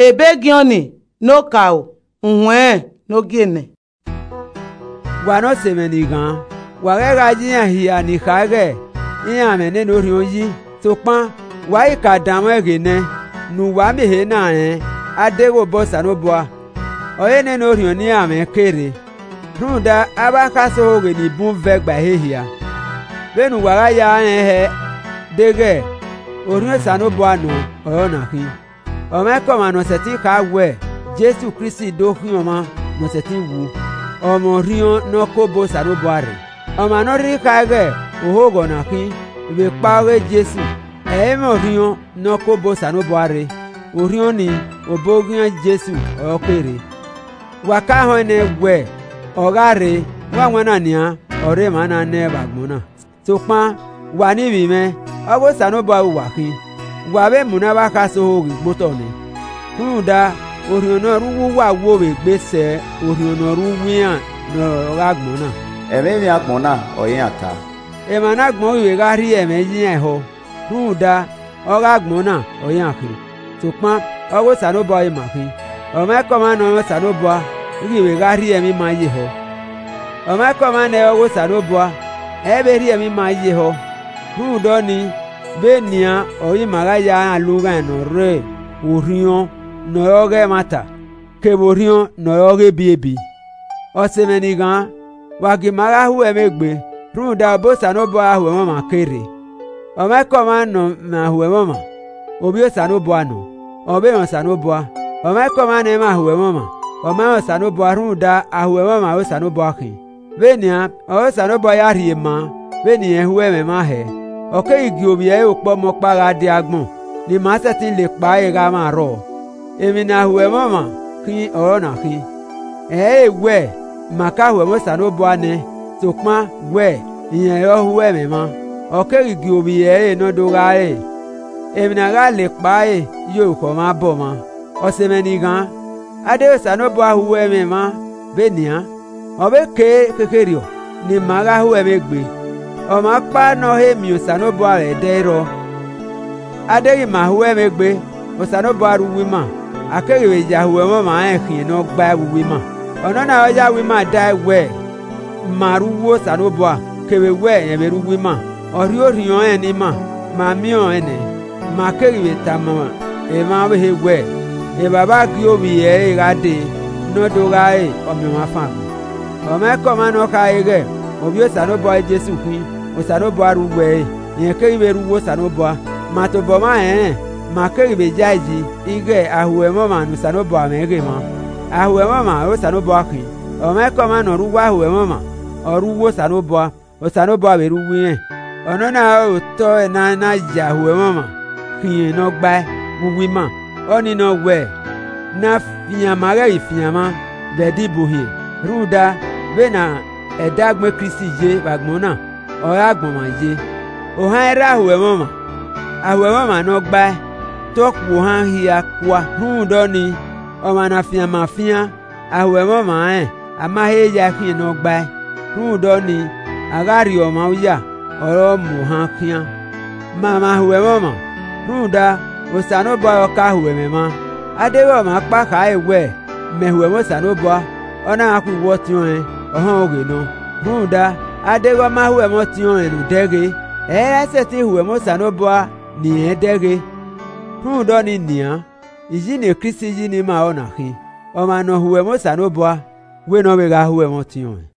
Ebegioni no kao, unwe no gene. Wano semenigan, warega jiyan hiya ni kage, iya mene no rionji, topan, wai kadamwe gene, nu wami he na adego bosa no boa. Oye ne no rioni ame kere. Runda abakaso hoge ni bun vegba hehia. Benu waga ya he dege, orion sano boa no, ona ki. Ome koma no seti ka we, Jesu Christi do hioma no seti wu. Omo rion no kobo sano boare. Oma no ri kage, ohogo na ki, be pawe Jesu. Emo rion no kobo sano boare. Orion ni obogian Jesu okere. Waka hone we, ogare, wangwana nia, ore mana ne bagmona. Topan, wani bime, ogo sano boa waki. Wabe muna waka so hogi motone. Runda, orionoru wa wowe gbese, orionoru wian no ragmona. Eme mi agmona oyin ata. Emana gbon iwe gari eme yin ho. Runda, oragmona oyin aki. Topan, ogo sano boa imaki. Ome koma no sano boa, iwe gari eme ma ye ho. Ome koma ne ogo sano boa, ebe ri eme ma ye ho. Rundo ni benia oyi magaya aluga no re orion no yoge mata ke orion no yoge biebi osemenigan wagi maga hu emegbe runda bosa no bo ahu mama kere o me koma no ma hu mama obi osa no bo ano obe osa no bo o me koma ne ma hu mama o me osa no bo runda ahu mama osa no bo akin benia osa no bo ya riema benia hu eme ma he oke igi obi e opo mo para de agbon ni ma se tin le pa e ga ma ro emi na hu e mama kin oro na kin we maka hu mo sa no bo ane to pa we iyan yo hu e me ma oke igi obi e no do ga e emi na ga le pa e yo ko ma bo ma o se me ni gan ade sa no bo hu e me ma benia obe ke kekerio ni ma ga hu e me gbe ọmọ pa no he mi osanobo are dero aderi ma huwe megbe osanobo aruwi ma akerewe ja huwe mo ma ekin no gba wuwi ma ono na oja wi ma dai we maruwo osanobo kewe we yen be ruwi ma ori orion eni ma mi on ene ma kerewe tamama e ma we he we e baba ki obi e gade no do ga e omi ma fa o me ko ma no ka ege obi osanobo Jesu Christ osanobo aruwe yen keribe ruwo osanobo ma to bo ma ma keribe jaiji ige ahuwe mo ma nu osanobo amege ma ahuwe mo ma osanobo akin o me ko ma no ruwo ahuwe mo ma oruwo osanobo be ruwo yen ono na o to na ja ahuwe mo ma kin no gba wuwi ma oni no we na fiyan ma re ifiyan ma be dibuhin ruda be na edagbe Kristi je bagbona ọ̀rẹ́ àgbọ̀nmọ̀jẹ́ òhán ẹ̀rẹ́ àhùwẹ̀ mọ́mà náà gbá tọ́kù òhán hìyà kwa hùn dọ́ni ọmọ náà fìyàn máa fìyàn àhùwẹ̀ mọ́mà ẹ̀ àmáhẹ́yà fìyàn náà gbá hùn dọ́ni àgáàrí ọmọ yà ọ̀rọ̀ mùhán fìyàn màmá àhùwẹ̀ mọ́mà hùn dá òsànúbọ̀ ọkà àhùwẹ̀ mẹ́mà adéwọ̀ ọmọ apá kàáwẹ̀ mẹ́hùwẹ̀ mọ́sànúbọ̀ ọ̀nà àkùwọ̀ tiwọn ọ̀hán ògè náà hùn dá adego ma huwe mo ti on enu dege se ti huwe mo sanobo ni dege hu do ni nian iji ne Kristi ji ni ma ona kin o ma no huwe mo sanobo we no be ga huwe mo ti on